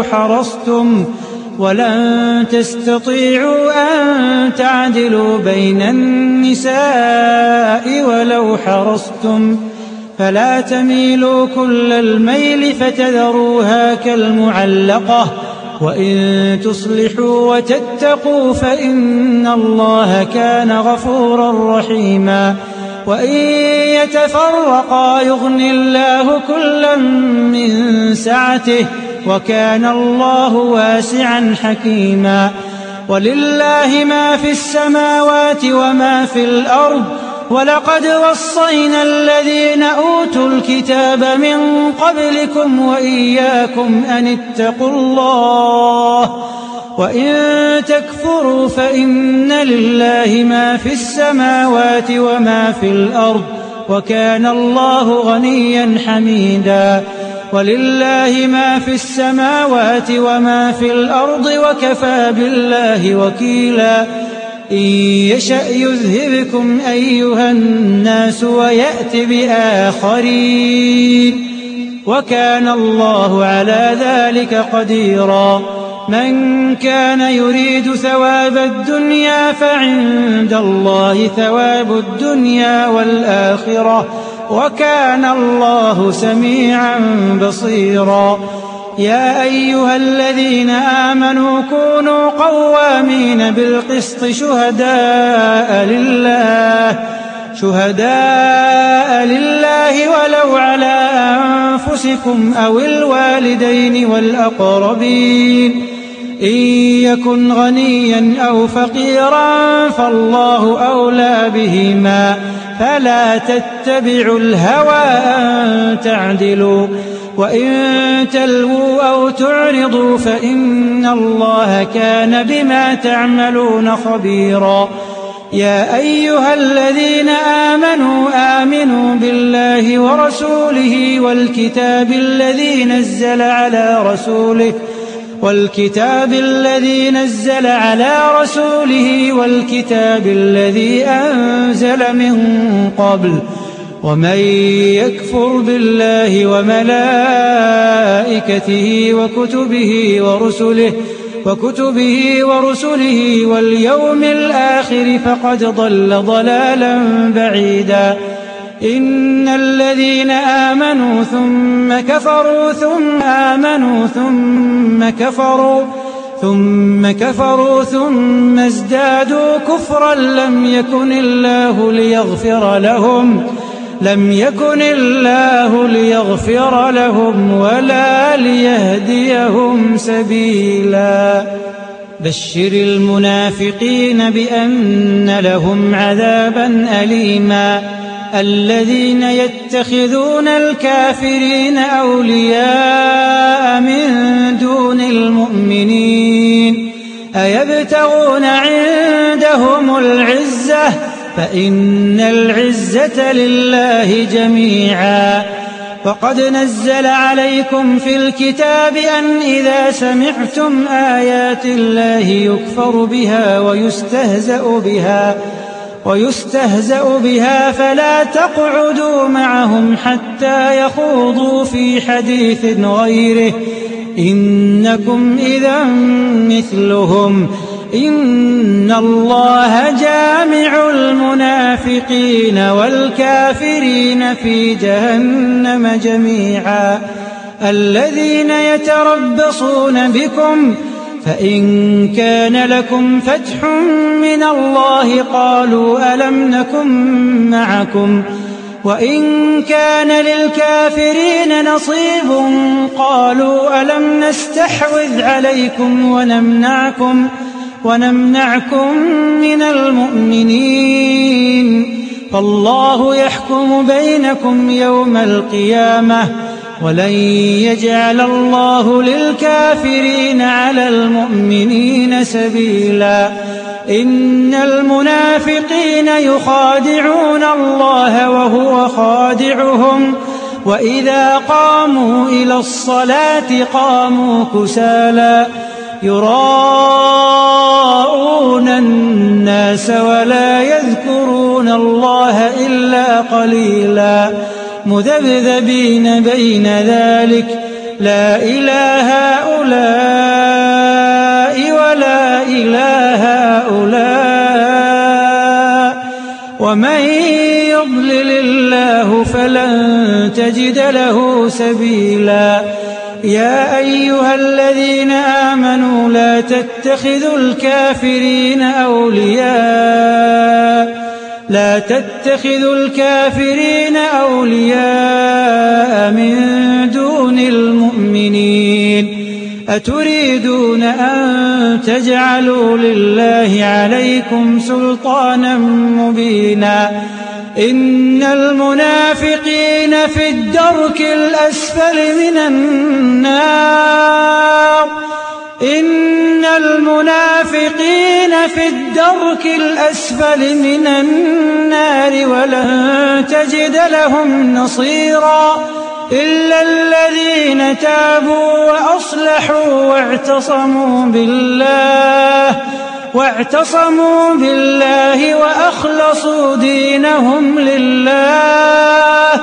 ولو حرصتم فلا تميلوا كل الميل فتذروها كالمعلقة وإن تصلحوا وتتقوا فإن الله كان غفورا رحيما وإن يتفرقا يغن الله كلا من سعته وكان الله واسعا حكيما ولله ما في السماوات وما في الأرض ولقد وصينا الذين أوتوا الكتاب من قبلكم وإياكم أن اتقوا الله وإن تكفروا فإن لله ما في السماوات وما في الأرض وكان الله غنيا حميدا ولله ما في السماوات وما في الأرض وكفى بالله وكيلا إن يشأ يذهبكم أيها الناس ويأت بآخرين وكان الله على ذلك قديرا من كان يريد ثواب الدنيا فعند الله ثواب الدنيا والآخرة وكان الله سميعا بصيرا يا أيها الذين آمنوا كونوا قوامين بالقسط شهداء لله ولو على أنفسكم أو الوالدين والأقربين إن يكن غنيا أو فقيرا فالله أولى بهما فلا تتبعوا الهوى أن تعدلوا وإن تلووا أو تعرضوا فإن الله كان بما تعملون خبيرا يا أيها الذين آمنوا بالله ورسوله والكتاب الذي نزل على رسوله والكتاب الذي أنزل من قبل ومن يكفر بالله وملائكته وكتبه ورسله واليوم الآخر فقد ضل ضلالا بعيدا إن الذين آمنوا ثم كفروا ثم ازدادوا كفرا لم يكن الله ليغفر لهم ولا ليهديهم سبيلا بشر المنافقين بأن لهم عذابا أليما الذين يتخذون الكافرين أولياء من دون المؤمنين أيبتغون عندهم العزة فإن العزة لله جميعا وقد نزل عليكم في الكتاب أن إذا سمعتم آيات الله يكفر بها ويستهزأ بها فلا تقعدوا معهم حتى يخوضوا في حديث غيره إنكم إذا مثلهم إن الله جامع المنافقين والكافرين في جهنم جميعا الذين يتربصون بكم فإن كان لكم فتح من الله قالوا ألم نكن معكم وإن كان للكافرين نصيب قالوا ألم نستحوذ عليكم ونمنعكم من المؤمنين فالله يحكم بينكم يوم القيامة ولن يجعل الله للكافرين على المؤمنين سبيلا إن المنافقين يخادعون الله وهو خادعهم وإذا قاموا إلى الصلاة قاموا كسالى يراءون الناس ولا يذكرون الله إلا قليلا مذبذبين بين ذلك لا إله هؤلاء ولا إله هؤلاء ومن يضلل الله فلن تجد له سبيلا يا أيها الذين آمنوا لا تتخذوا الكافرين أولياء من دون المؤمنين أتريدون أن تجعلوا لله عليكم سلطانا مبينا إن المنافقين في الدرك الأسفل من النار ولن تجد لهم نصيرا إلا الذين تابوا وأصلحوا واعتصموا بالله وأخلصوا دينهم لله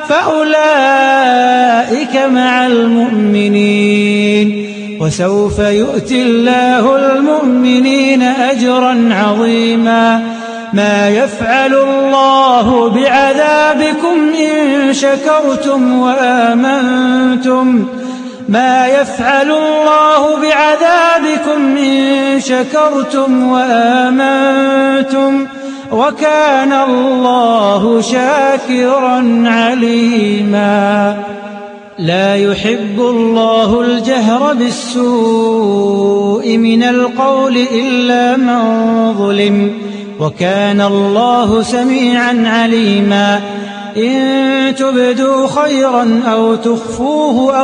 فأولئك مع المؤمنين وسوف يؤتي الله المؤمنين أجرا عظيما ما يفعل الله بعذابكم إن شكرتم وآمنتم وكان الله شاكرا عليما لا يحب الله الجهر بالسوء من القول إلا من ظلم وكان الله سميعا عليما إن تبدوا خيرا أو تخفوه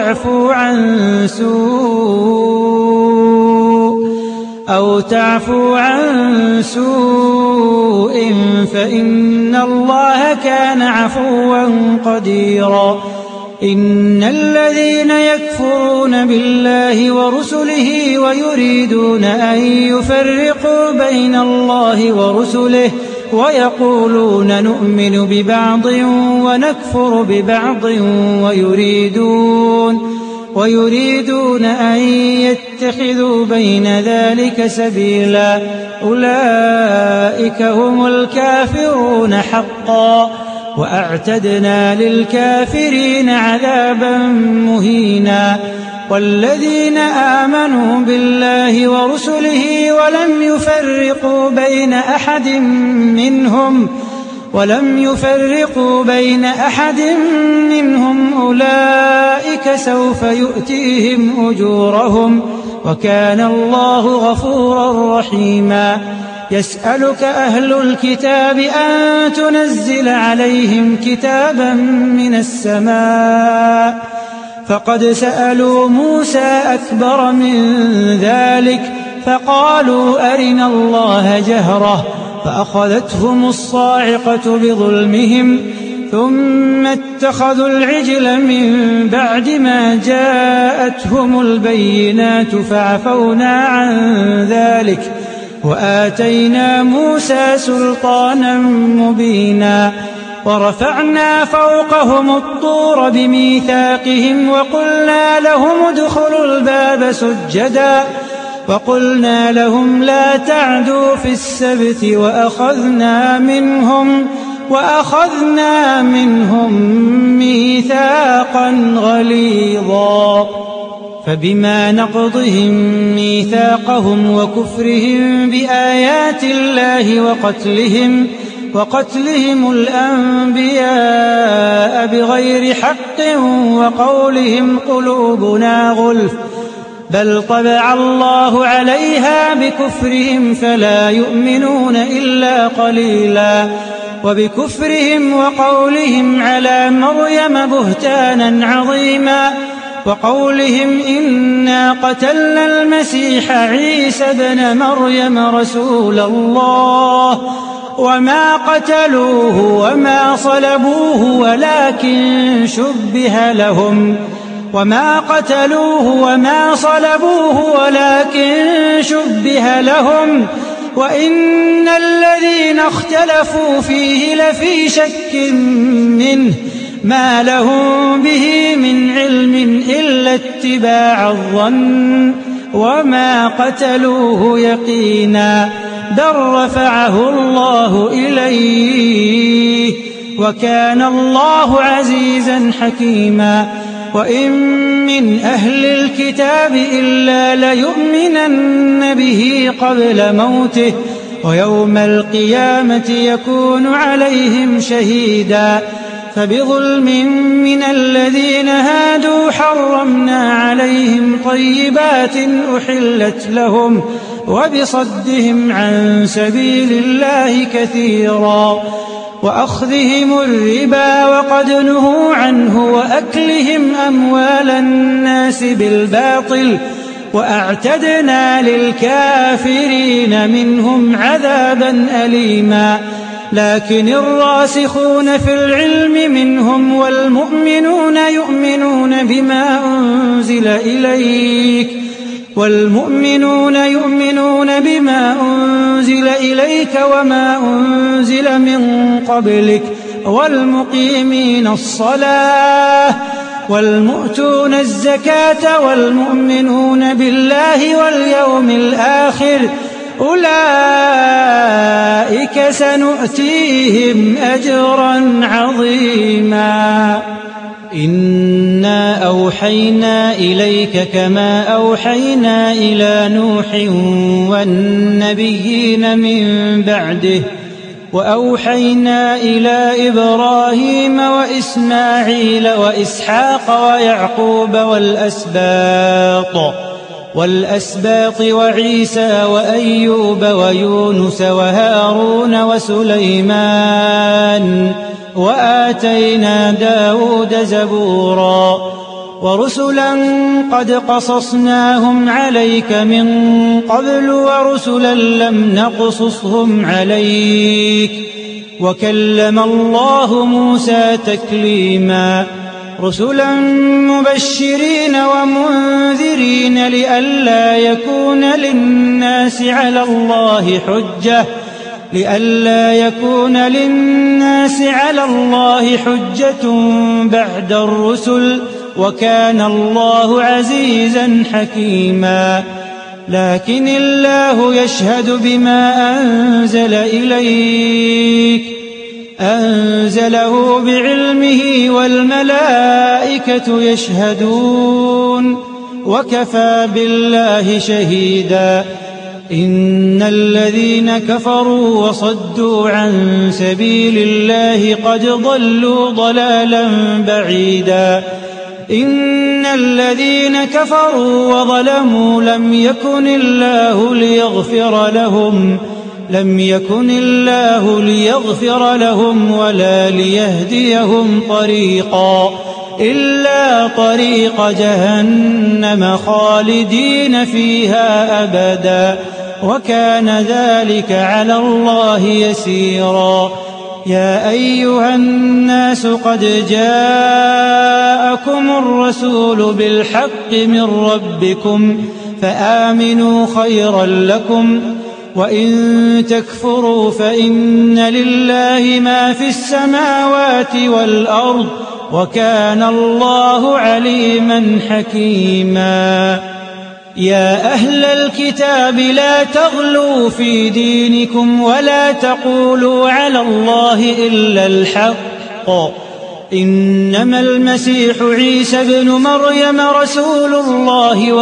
أو تعفو عن سوء فإن الله كان عفوا قديرا إن الذين يكفرون بالله ورسله ويريدون أن يفرقوا بين الله ورسله ويقولون نؤمن ببعض ونكفر ببعض ويريدون أن يتخذوا بين ذلك سبيلا أولئك هم الكافرون حقا وأعتدنا للكافرين عذابا مهينا والذين آمنوا بالله ورسله ولم يفرقوا بين أحد منهم أولئك سوف يؤتيهم أجورهم وكان الله غفورا رحيما يسألك أهل الكتاب أن تنزل عليهم كتابا من السماء فقد سألوا موسى أكبر من ذلك فقالوا أرنا الله جهرة فأخذتهم الصاعقة بظلمهم ثم اتخذوا العجل من بعد ما جاءتهم البينات فعفونا عن ذلك وآتينا موسى سلطانا مبينا ورفعنا فوقهم الطور بميثاقهم وقلنا لهم ادخلوا الباب سجدا وقلنا لهم لا تعدوا في السبت وأخذنا منهم ميثاقا غليظا فبما نقضهم ميثاقهم وكفرهم بآيات الله وقتلهم الأنبياء بغير حق وقولهم قلوبنا غلف بل طبع الله عليها بكفرهم فلا يؤمنون إلا قليلا وبكفرهم وقولهم على مريم بهتانا عظيما وقولهم إنا قتلنا المسيح عيسى ابن مريم رسول الله وما قتلوه وما صلبوه ولكن شبه لهم وإن الذين اختلفوا فيه لفي شك منه ما لهم به من علم إلا اتباع الظن وما قتلوه يقينا بل رفعه الله إليه وكان الله عزيزا حكيما وإن من أهل الكتاب إلا ليؤمنن به قبل موته ويوم القيامة يكون عليهم شهيدا فبظلم من الذين هادوا حرمنا عليهم طيبات أحلت لهم وبصدهم عن سبيل الله كثيرا وأخذهم الربا وقد نهوا عنه وأكلهم أموال الناس بالباطل وأعتدنا للكافرين منهم عذابا أليما لكن الراسخون في العلم منهم والمؤمنون يؤمنون بما أنزل إليك وما أنزل من قبلك والمقيمين الصلاة والمؤتون الزكاة والمؤمنون بالله واليوم الآخر أولئك سنؤتيهم أجرا عظيما إنا أوحينا إليك كما أوحينا إلى نوح والنبيين من بعده وأوحينا إلى إبراهيم وإسماعيل وإسحاق ويعقوب والأسباط وعيسى وأيوب ويونس وهارون وسليمان وآتينا داود زبورا ورسلا قد قصصناهم عليك من قبل ورسلا لم نقصصهم عليك وكلم الله موسى تكليما رسلا مبشرين ومنذرين لئلا يكون للناس على الله حجة بعد الرسل وكان الله عزيزا حكيما لكن الله يشهد بما أنزل إليك أنزله بعلمه والملائكة يشهدون وكفى بالله شهيدا إن الذين كفروا وصدوا عن سبيل الله قد ضلوا ضلالا بعيدا إن الذين كفروا وظلموا لم يكن الله ليغفر لهم ولا ليهديهم طريقا إلا طريق جهنم خالدين فيها أبدا وكان ذلك على الله يسيرا يا أيها الناس قد جاءكم الرسول بالحق من ربكم فآمنوا خيرا لكم وإن تكفروا فإن لله ما في السماوات والأرض وكان الله عليما حكيما يا أهل الكتاب لا تغلوا في دينكم ولا تقولوا على الله إلا الحق إنما المسيح عيسى ابن مريم رسول الله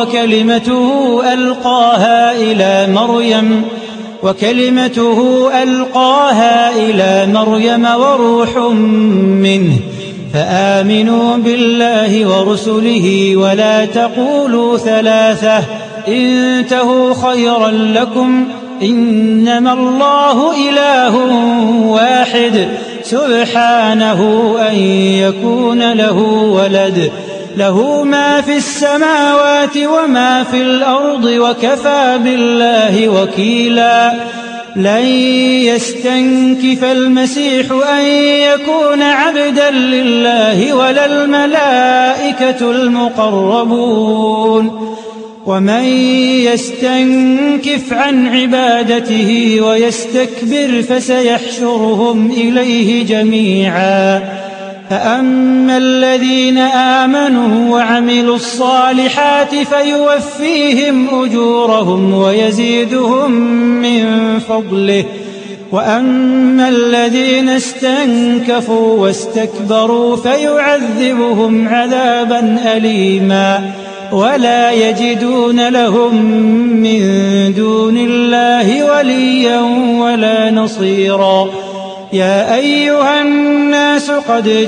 وكلمته ألقاها إلى مريم وروح منه فآمنوا بالله ورسله ولا تقولوا ثلاثة انتهوا خيرا لكم إنما الله إله واحد سبحانه أن يكون له ولد له ما في السماوات وما في الأرض وكفى بالله وكيلا لن يستنكف المسيح أن يكون عبدا لله ولا الملائكة المقربون ومن يستنكف عن عبادته ويستكبر فسيحشرهم إليه جميعا فأما الذين آمنوا وعملوا الصالحات فيوفيهم أجورهم ويزيدهم من فضله وأما الذين استنكفوا واستكبروا فيعذبهم عذابا أليما ولا يجدون لهم من دون الله وليا ولا نصيرا يا أيها الناس قد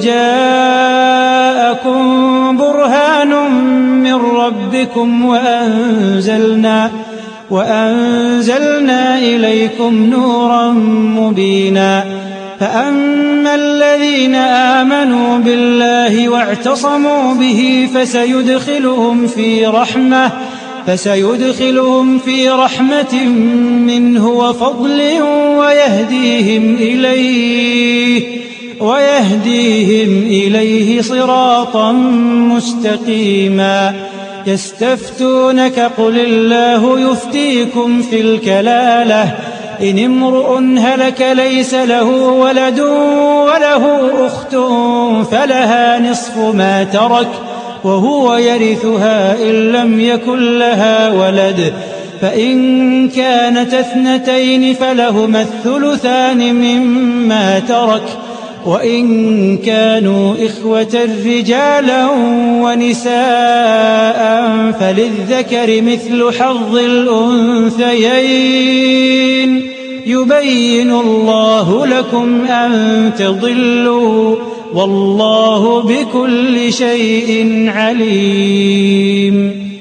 جاءكم برهان من ربكم وأنزلنا إليكم نورا مبينا فأما الذين آمنوا بالله واعتصموا به فسيدخلهم في رحمة منه وفضل ويهديهم إليه صراطا مستقيما يستفتونك قل الله يفتيكم في الكلالة إن امرؤ هلك ليس له ولد وله أخت فلها نصف ما ترك وهو يرثها إن لم يكن لها ولد فإن كانت اثنتين فلهما الثلثان مما ترك وإن كانوا إخوة رجالا ونساء فللذكر مثل حظ الأنثيين يبين الله لكم أن تضلوا والله بكل شيء عليم